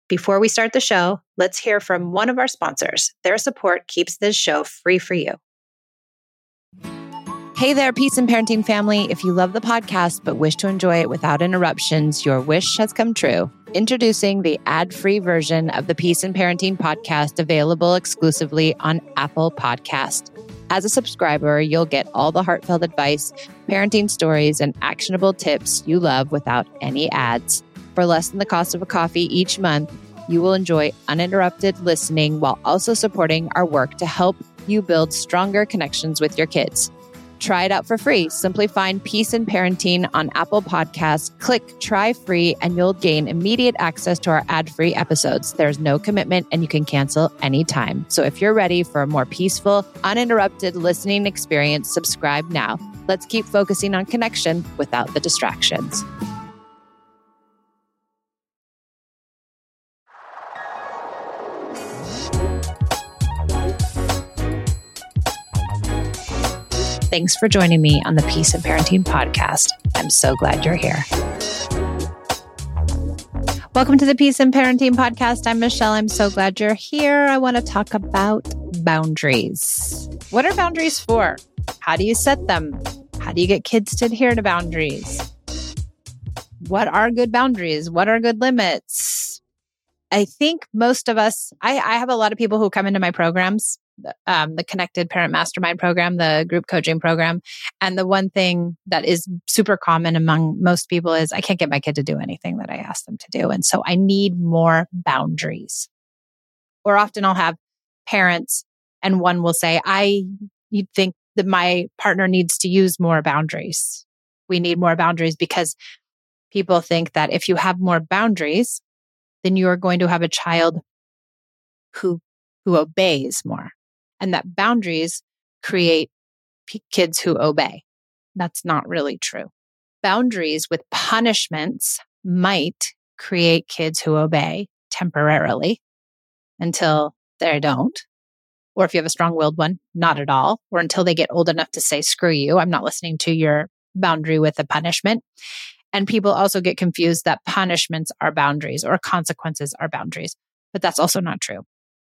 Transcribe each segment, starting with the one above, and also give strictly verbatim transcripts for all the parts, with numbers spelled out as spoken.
Before we start the show, let's hear from one of our sponsors. Their support keeps this show free for you. Hey there, Peace and Parenting family. If you love the podcast but wish to enjoy it without interruptions, your wish has come true. Introducing the ad-free version of the Peace and Parenting podcast, available exclusively on Apple Podcast. As a subscriber, you'll get all the heartfelt advice, parenting stories, and actionable tips you love without any ads. For less than the cost of a coffee each month, you will enjoy uninterrupted listening while also supporting our work to help you build stronger connections with your kids. Try it out for free. Simply find Peace and Parenting on Apple Podcasts, click Try Free, and you'll gain immediate access to our ad-free episodes. There's no commitment and you can cancel anytime. So if you're ready for a more peaceful, uninterrupted listening experience, subscribe now. Let's keep focusing on connection without the distractions. Thanks for joining me on the Peace and Parenting podcast. I'm so glad you're here. Welcome to the Peace and Parenting podcast. I'm Michelle. I'm so glad you're here. I want to talk about boundaries. What are boundaries for? How do you set them? How do you get kids to adhere to boundaries? What are good boundaries? What are good limits? I think most of us, I, I have a lot of people who come into my programs, Um, the Connected Parent Mastermind program, the group coaching program. And the one thing that is super common among most people is I can't get my kid to do anything that I ask them to do. And so I need more boundaries. Or often I'll have parents and one will say, I you'd think that my partner needs to use more boundaries. We need more boundaries because people think that if you have more boundaries, then you are going to have a child who who obeys more. And that boundaries create p- kids who obey. That's not really true. Boundaries with punishments might create kids who obey temporarily until they don't. Or if you have a strong-willed one, not at all. Or until they get old enough to say, screw you, I'm not listening to your boundary with a punishment. And people also get confused that punishments are boundaries or consequences are boundaries. But that's also not true.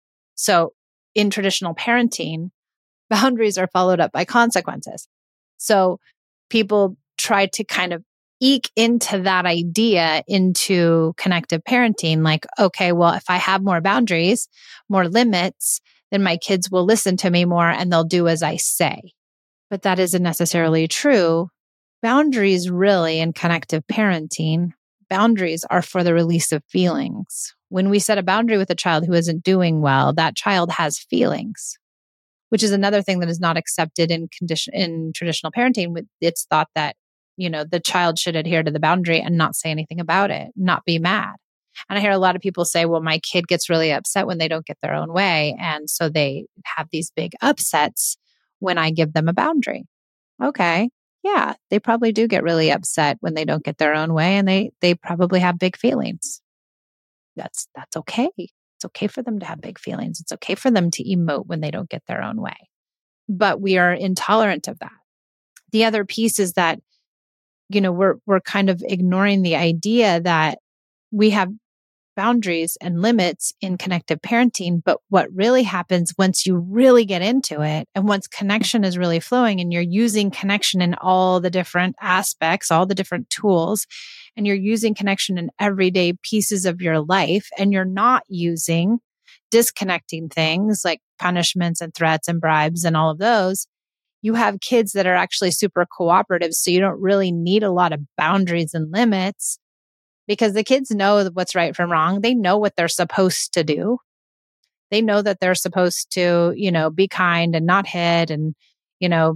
So in traditional parenting, boundaries are followed up by consequences. So people try to kind of eke into that idea into connected parenting. Like, okay, well, if I have more boundaries, more limits, then my kids will listen to me more and they'll do as I say. But that isn't necessarily true. Boundaries really in connected parenting, boundaries are for the release of feelings. When we set a boundary with a child who isn't doing well, that child has feelings, which is another thing that is not accepted in condition in traditional parenting. It's thought that, you know, the child should adhere to the boundary and not say anything about it, not be mad. And I hear a lot of people say, well, my kid gets really upset when they don't get their own way. And so they have these big upsets when I give them a boundary. Okay. Yeah, they probably do get really upset when they don't get their own way, and they they probably have big feelings. That's that's okay. It's okay for them to have big feelings. It's okay for them to emote when they don't get their own way. But we are intolerant of that. The other piece is that, you know, we're we're kind of ignoring the idea that we have boundaries and limits in connected parenting. But what really happens once you really get into it and once connection is really flowing and you're using connection in all the different aspects, all the different tools, and you're using connection in everyday pieces of your life, and you're not using disconnecting things like punishments and threats and bribes and all of those, you have kids that are actually super cooperative. So you don't really need a lot of boundaries and limits, because the kids know what's right from wrong. They know what they're supposed to do. They know that they're supposed to, you know, be kind and not hit and, you know,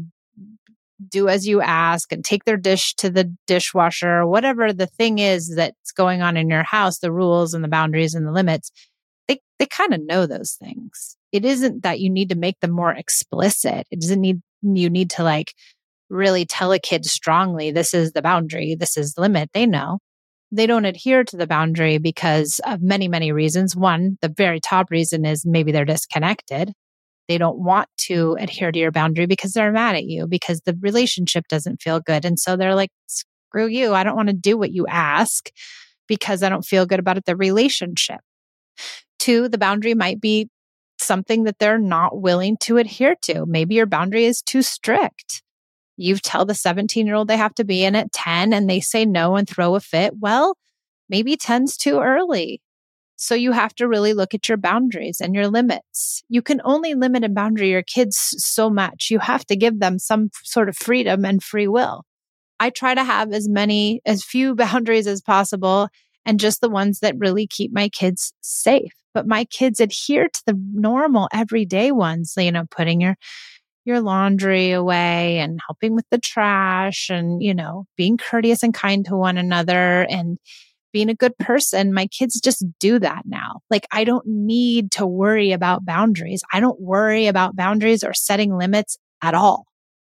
do as you ask and take their dish to the dishwasher, or whatever the thing is that's going on in your house, the rules and the boundaries and the limits. They they kind of know those things. It isn't that you need to make them more explicit. It doesn't need, you need to like really tell a kid strongly, this is the boundary, this is the limit. They know. They don't adhere to the boundary because of many, many reasons. One, the very top reason is maybe they're disconnected. They don't want to adhere to your boundary because they're mad at you, because the relationship doesn't feel good. And so they're like, screw you. I don't want to do what you ask because I don't feel good about it, the relationship. Two, the boundary might be something that they're not willing to adhere to. Maybe your boundary is too strict. You tell the seventeen year old they have to be in at ten and they say no and throw a fit. Well, maybe ten's too early. So you have to really look at your boundaries and your limits. You can only limit and boundary your kids so much. You have to give them some sort of freedom and free will. I try to have as many, as few boundaries as possible, and just the ones that really keep my kids safe. But my kids adhere to the normal everyday ones, you know, putting your your laundry away and helping with the trash and, you know, being courteous and kind to one another and being a good person. My kids just do that now. Like, I don't need to worry about boundaries. I don't worry about boundaries or setting limits at all.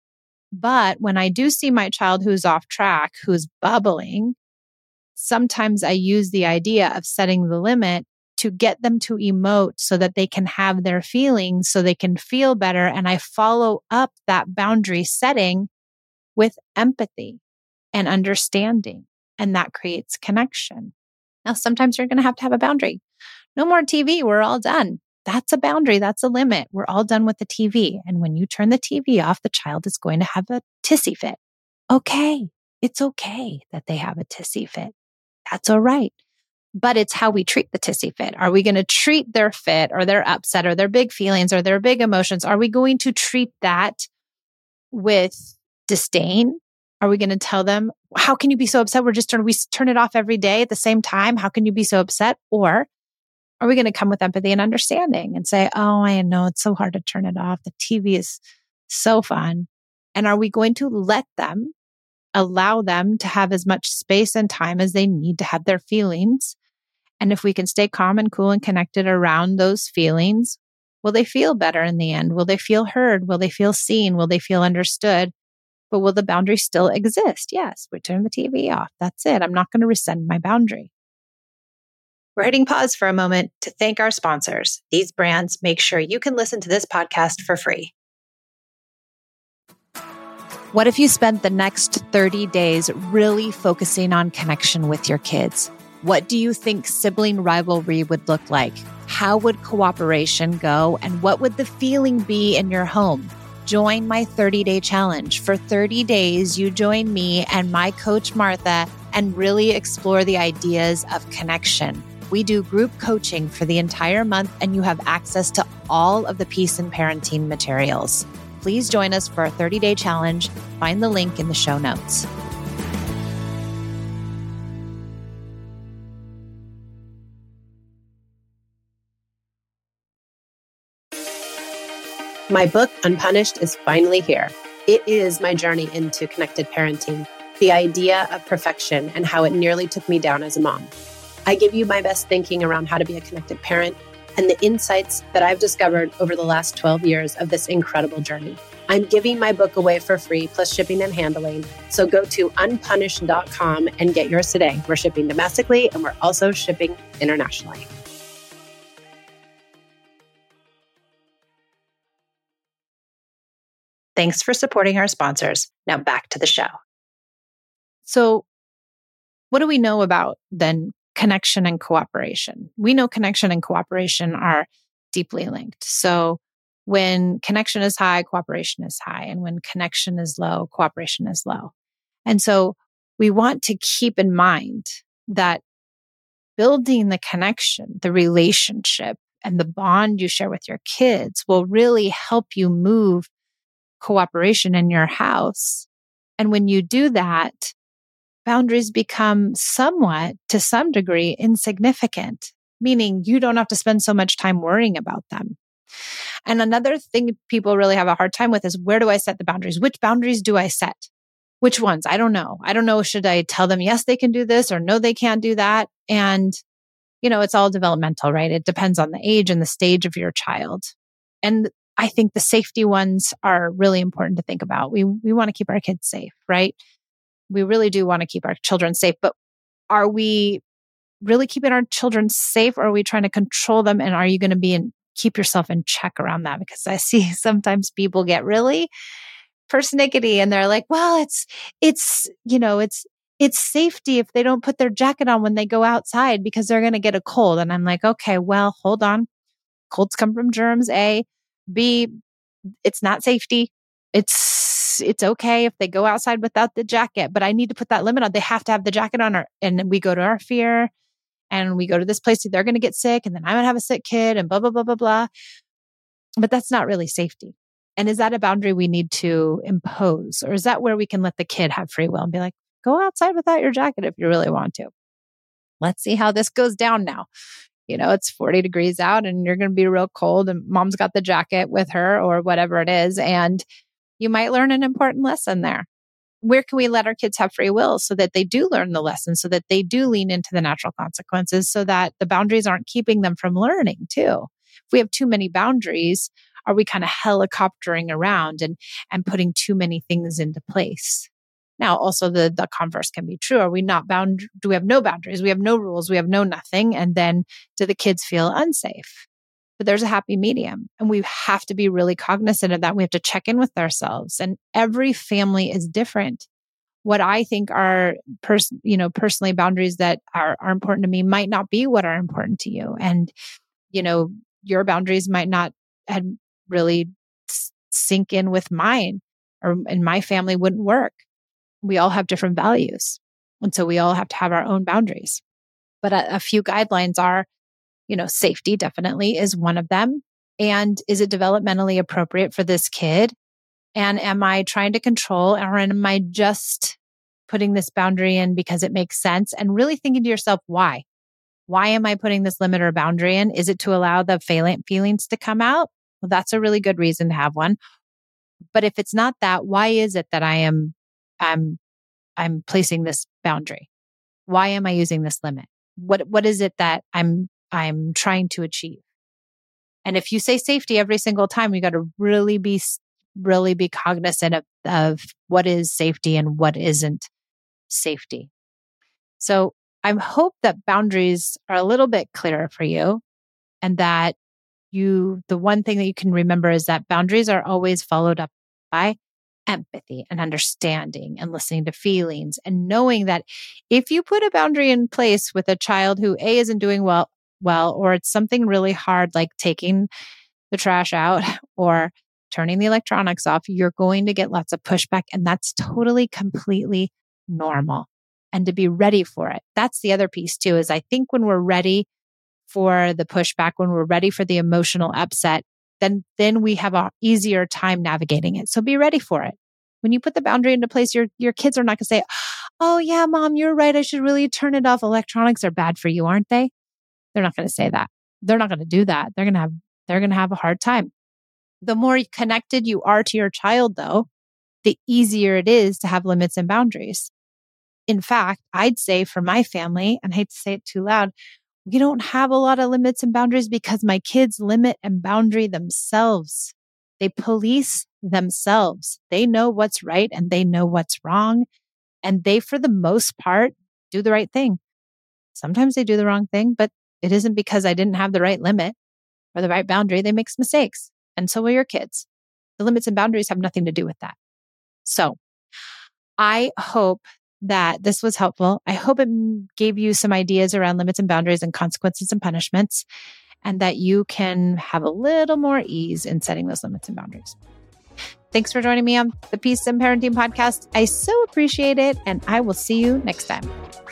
But when I do see my child who's off track, who's bubbling, sometimes I use the idea of setting the limit to get them to emote so that they can have their feelings, so they can feel better. And I follow up that boundary setting with empathy and understanding. And that creates connection. Now, sometimes you're going to have to have a boundary. No more T V. We're all done. That's a boundary. That's a limit. We're all done with the T V. And when you turn the T V off, the child is going to have a tissy fit. Okay. It's okay that they have a tissy fit. That's all right. But it's how we treat the tissy fit. Are we going to treat their fit or their upset or their big feelings or their big emotions? Are we going to treat that with disdain? Are we going to tell them, how can you be so upset? We're just turn, we turn it off every day at the same time. How can you be so upset? Or are we going to come with empathy and understanding and say, oh, I know it's so hard to turn it off. The T V is so fun. And are we going to let them, allow them to have as much space and time as they need to have their feelings? And if we can stay calm and cool and connected around those feelings, will they feel better in the end? Will they feel heard? Will they feel seen? Will they feel understood? But will the boundary still exist? Yes, we turn the T V off. That's it. I'm not going to rescind my boundary. We're hitting pause for a moment to thank our sponsors. These brands make sure you can listen to this podcast for free. What if you spent the next thirty days really focusing on connection with your kids? What do you think sibling rivalry would look like? How would cooperation go? And what would the feeling be in your home? Join my thirty-day challenge. For thirty days, you join me and my coach, Martha, and really explore the ideas of connection. We do group coaching for the entire month, and you have access to all of the Peace and Parenting materials. Please join us for our thirty-day challenge. Find the link in the show notes. My book, Unpunished, is finally here. It is my journey into connected parenting, the idea of perfection and how it nearly took me down as a mom. I give you my best thinking around how to be a connected parent and the insights that I've discovered over the last twelve years of this incredible journey. I'm giving my book away for free, plus shipping and handling. So go to unpunished dot com and get yours today. We're shipping domestically and we're also shipping internationally. Thanks for supporting our sponsors. Now back to the show. So what do we know about then connection and cooperation? We know connection and cooperation are deeply linked. So when connection is high, cooperation is high. And when connection is low, cooperation is low. And so we want to keep in mind that building the connection, the relationship, and the bond you share with your kids will really help you move cooperation in your house. And when you do that, boundaries become somewhat, to some degree, insignificant, meaning you don't have to spend so much time worrying about them. And another thing people really have a hard time with is, where do I set the boundaries? Which boundaries do I set? Which ones? I don't know. I don't know. Should I tell them, yes, they can do this, or no, they can't do that? And, you know, it's all developmental, right? It depends on the age and the stage of your child. And I think the safety ones are really important to think about. We we want to keep our kids safe, right? We really do want to keep our children safe, but are we really keeping our children safe, or are we trying to control them? And are you going to be in, keep yourself in check around that? Because I see sometimes people get really persnickety and they're like, well, it's, it's, you know, it's, it's safety if they don't put their jacket on when they go outside because they're going to get a cold. And I'm like, okay, well, hold on. Colds come from germs, A. B, it's not safety. It's it's okay if they go outside without the jacket, but I need to put that limit on. They have to have the jacket on, or, and we go to our fear and we go to this place, they're going to get sick and then I'm going to have a sick kid and blah, blah, blah, blah, blah. But that's not really safety. And is that a boundary we need to impose? Or is that where we can let the kid have free will and be like, go outside without your jacket if you really want to? Let's see how this goes down now. You know, it's forty degrees out and you're going to be real cold and mom's got the jacket with her or whatever it is. And you might learn an important lesson there. Where can we let our kids have free will so that they do learn the lesson, so that they do lean into the natural consequences, so that the boundaries aren't keeping them from learning too? If we have too many boundaries, are we kind of helicoptering around and, and putting too many things into place? Now, also the, the converse can be true. Are we not bound? Do we have no boundaries? We have no rules. We have no nothing. And then do the kids feel unsafe? But there's a happy medium, and we have to be really cognizant of that. We have to check in with ourselves, and every family is different. What I think are pers- you know, personally boundaries that are, are important to me might not be what are important to you. And, you know, your boundaries might not have really s- sink in with mine, or in my family wouldn't work. We all have different values. And so we all have to have our own boundaries. But a, a few guidelines are, you know, safety definitely is one of them. And is it developmentally appropriate for this kid? And am I trying to control, or am I just putting this boundary in because it makes sense? And really thinking to yourself, why? Why am I putting this limit or boundary in? Is it to allow the feelings to come out? Well, that's a really good reason to have one. But if it's not that, why is it that I am, I'm, I'm placing this boundary? Why am I using this limit? What, what is it that I'm, I'm trying to achieve? And if you say safety every single time, you got to really be, really be cognizant of, of what is safety and what isn't safety. So I hope that boundaries are a little bit clearer for you, and that you, the one thing that you can remember is that boundaries are always followed up by empathy and understanding and listening to feelings, and knowing that if you put a boundary in place with a child who A, isn't doing well, well, or it's something really hard, like taking the trash out or turning the electronics off, you're going to get lots of pushback. And that's totally, completely normal. And to be ready for it. That's the other piece too, is I think when we're ready for the pushback, when we're ready for the emotional upset, then, then we have an easier time navigating it. So be ready for it. When you put the boundary into place, your, your kids are not going to say, oh yeah, mom, you're right. I should really turn it off. Electronics are bad for you, aren't they? They're not going to say that. They're not going to do that. They're going to have, they're going to have a hard time. The more connected you are to your child, though, the easier it is to have limits and boundaries. In fact, I'd say for my family, and I hate to say it too loud, we don't have a lot of limits and boundaries because my kids limit and boundary themselves. They police themselves. They know what's right and they know what's wrong. And they, for the most part, do the right thing. Sometimes they do the wrong thing, but it isn't because I didn't have the right limit or the right boundary. They make mistakes. And so will your kids. The limits and boundaries have nothing to do with that. So I hope that this was helpful. I hope it gave you some ideas around limits and boundaries and consequences and punishments, and that you can have a little more ease in setting those limits and boundaries. Thanks for joining me on the Peace in Parenting podcast. I so appreciate it, and I will see you next time.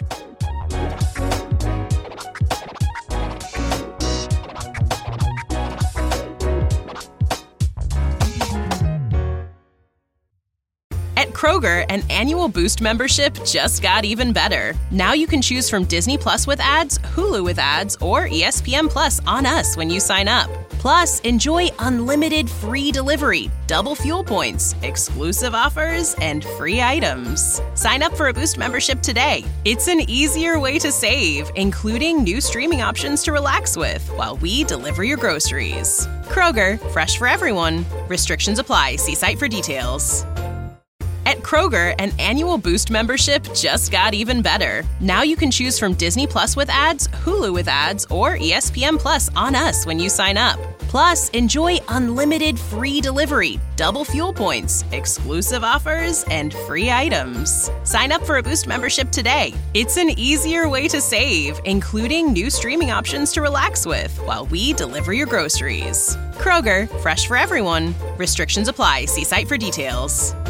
At Kroger, an annual Boost membership just got even better. Now you can choose from Disney Plus with ads, Hulu with ads, or E S P N Plus on us when you sign up. Plus, enjoy unlimited free delivery, double fuel points, exclusive offers, and free items. Sign up for a Boost membership today. It's an easier way to save, including new streaming options to relax with while we deliver your groceries. Kroger, fresh for everyone. Restrictions apply. See site for details. At Kroger, an annual Boost membership just got even better. Now you can choose from Disney Plus with ads, Hulu with ads, or E S P N Plus on us when you sign up. Plus, enjoy unlimited free delivery, double fuel points, exclusive offers, and free items. Sign up for a Boost membership today. It's an easier way to save, including new streaming options to relax with while we deliver your groceries. Kroger, fresh for everyone. Restrictions apply. See site for details.